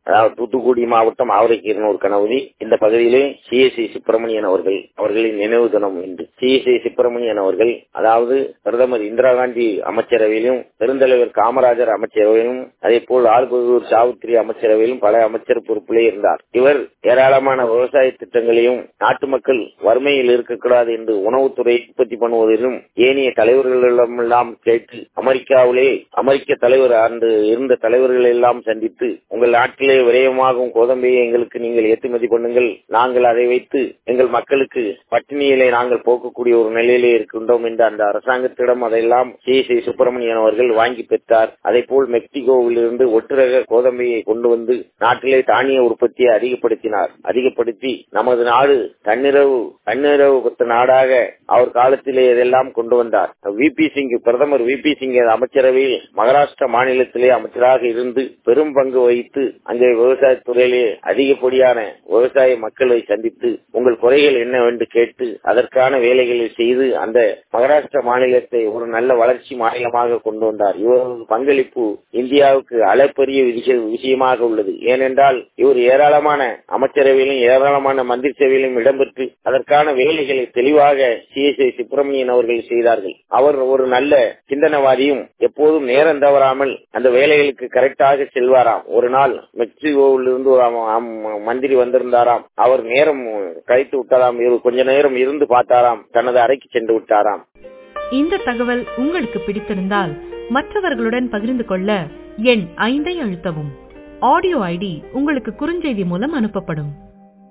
அதாவது தூத்துக்குடி மாவட்டம் ஆவரைக்கீரனூர் கணபதி இந்த பகுதியிலே சிஎஸ்ஐ சுப்பிரமணியன் அவர்களின் நினைவு தினம் இன்று. சிஎஸ்ஐ சுப்பிரமணியன் அவர்கள் அதாவது பிரதமர் இந்திரா காந்தி அமைச்சரவையிலும் பெருந்தலைவர் காமராஜர் அமைச்சரவையிலும் அதே போல் ஆல்பகூர் சாவுத்திரி அமைச்சரவையிலும் பல அமைச்சர் பொறுப்பிலே இருந்தார். இவர் ஏராளமான விவசாய திட்டங்களையும் நாட்டு மக்கள் வறுமையில் இருக்கக்கூடாது என்று உணவுத்துறை உற்பத்தி பண்ணுவதிலும் ஏனைய தலைவர்களிடமெல்லாம் கேட்டு அமெரிக்க தலைவர் அன்று இருந்த தலைவர்கள் எல்லாம் சந்தித்து உங்கள் நாட்டிலே விரயமாகும் கோதம்பையை எங்களுக்கு நீங்கள் ஏற்றுமதி பண்ணுங்கள், நாங்கள் அதை வைத்து எங்கள் மக்களுக்கு பட்டினியிலே நாங்கள் போக்கக்கூடிய ஒரு நிலையிலே இருக்கின்றோம் என்று அந்த அரசாங்கத்திடம் அதையெல்லாம் சிஎஸ்ஐ சுப்பிரமணியன் அவர்கள் வாங்கி பெற்றார். அதே போல் மெக்சிகோவில் இருந்து ஒட்டுரக கோதம்பையை கொண்டு வந்து நாட்டிலே தானிய உற்பத்தியை அதிகப்படுத்தி நமது நாடு தன்னிறைவு பெற்ற நாடாக அவர் காலத்திலே இதெல்லாம் கொண்டு வந்தார். பிரதமர் விபி சிங் அமைச்சரவையில் மகாராஷ்டிரா மாநிலத்திலே அமைச்சராக இருந்து பெரும் பங்கு வகித்து அங்கே விவசாயத்துறையிலே அதிகப்படியான விவசாய மக்களை சந்தித்து உங்கள் குறைகள் என்னவென்று கேட்டு அதற்கான வேலைகளை செய்து அந்த மகாராஷ்டிரா மாநிலத்தை ஒரு நல்ல வளர்ச்சி மாநிலமாக கொண்டு வந்தார். இவரது பங்களிப்பு இந்தியாவுக்கு அளப்பரிய விஷயமாக உள்ளது. ஏனென்றால் இவர் ஏராளமான அமைச்சரவையிலும் ஏராளமான மந்திரி சபையிலும் இடம்பெற்று அதற்கான வேலைகளை தெளிவாக சிஎஸ்ஐ சுப்பிரமணியன் அவர்கள் செய்தார்கள். அவர் ஒரு நல்ல சிந்தனவாதியும் எப்போதும் நேரம் தவறாமல் அந்த வேலைகளுக்கு கரெக்டாக செல்வாராம். ஒரு நாள் மெக்சிகோவில் இருந்து ஒரு மந்திரி வந்திருந்தாராம். அவர் நேரம் கழித்து விட்டாராம். கொஞ்ச நேரம் இருந்து பார்த்தாராம், தனது அறைக்கு சென்று விட்டாராம். இந்த தகவல் உங்களுக்கு பிடித்திருந்தால் மற்றவர்களுடன் பகிர்ந்து கொள்ள எண் 5 அழுத்தவும். ஆடியோ ஐடி உங்களுக்கு குறுஞ்செய்தி மூலம் அனுப்பப்படும்.